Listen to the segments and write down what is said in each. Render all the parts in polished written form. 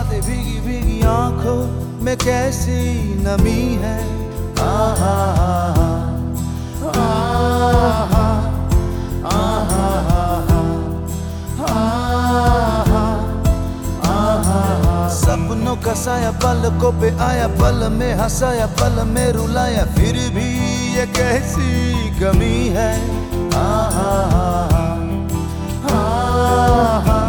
बातें भीगी भीगी आंखों में कैसी नमी है। आहा आहा आहा आहा। सपनों का साया पलकों पे आया, पल में हंसाया पल में रुलाया, फिर भी ये कैसी कमी है। आहा आहा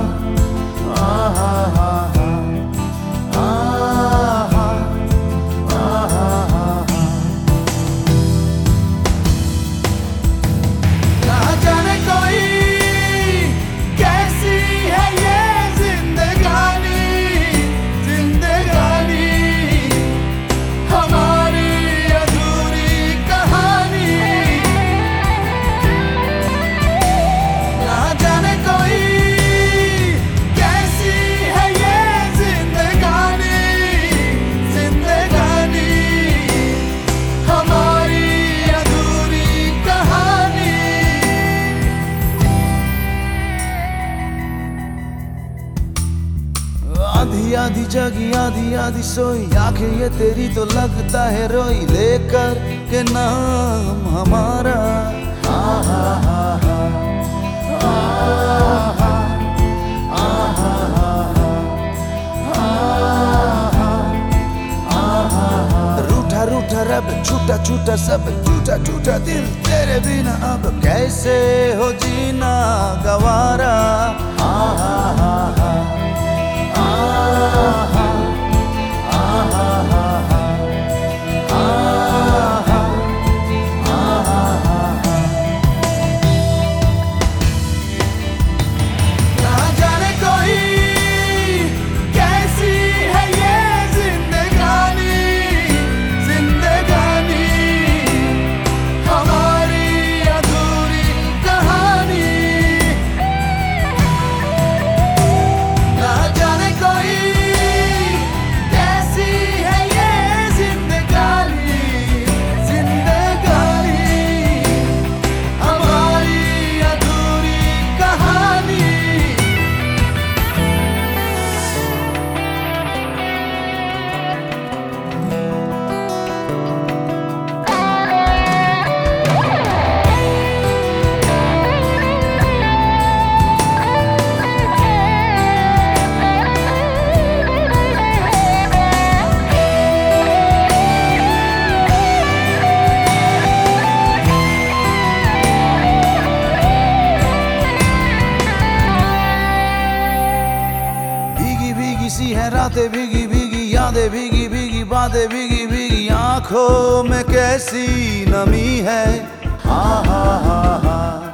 आधी आधी जगी आधी आधी सोई, आंखें ये तेरी तो लगता है रोई, लेकर के नाम हमारा। आहा आहा आहा आहा। रूठा रूठा रब, छूटा छूटा सब, टूटा टूटा दिल, तेरे बिना अब कैसे हो जीना गवारा। आहा आहा सी है रातें भीगी भीगी, यादें भीगी भीगी, बातें भीगी भीगी, आंखों में कैसी नमी है। हा हा हा हा।